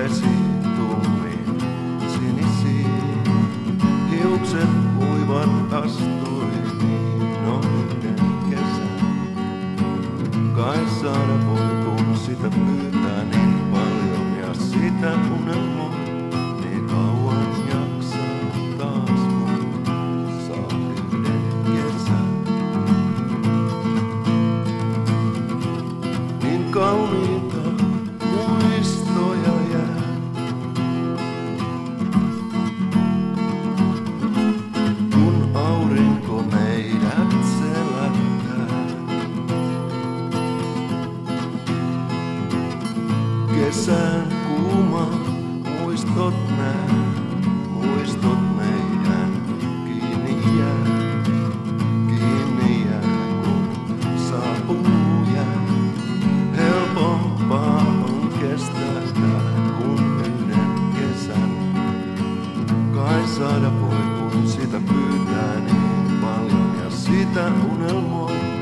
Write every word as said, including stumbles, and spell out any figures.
vesi tummiin sinisiin. Hiukset kuivat astui niin onninen kesä. Kai saada voi kun sitä pyytää niin paljon ja sitä unelmoi. Niin kauan jaksaa taas kun saa yhden kesän. Niin kauniita muistoja jää. Kun aurinko meidät selättää. Kesän kuuma muistot nää, muistot meidän kiinni jää, kiinni jää kun saapuu jää. Helpompaa on kestää tää kun yhden kesän. Kai saada voi kun sitä pyytää niin paljon ja sitä unelmoi.